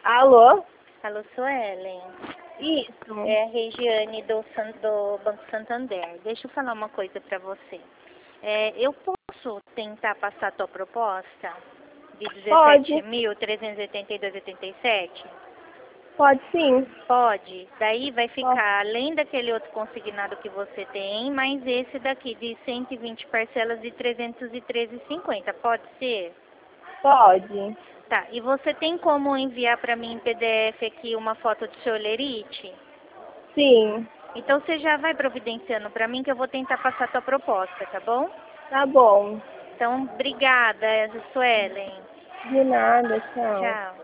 Alô? Alô, Suelen. Isso. É a Regiane do Banco Santander. Deixa eu falar uma coisa para você. Eu posso tentar passar a tua proposta de Pode. 17.382,87? Pode sim. Pode. Daí vai ficar, além daquele outro consignado que você tem, mais esse daqui de 120 parcelas de 313,50. Pode ser? Pode. Tá. E você tem como enviar para mim em PDF aqui uma foto do seu olerite? Sim. Então você já vai providenciando para mim que eu vou tentar passar a tua proposta, tá bom? Tá bom. Então, obrigada, Suelen. De nada, tchau. Tchau.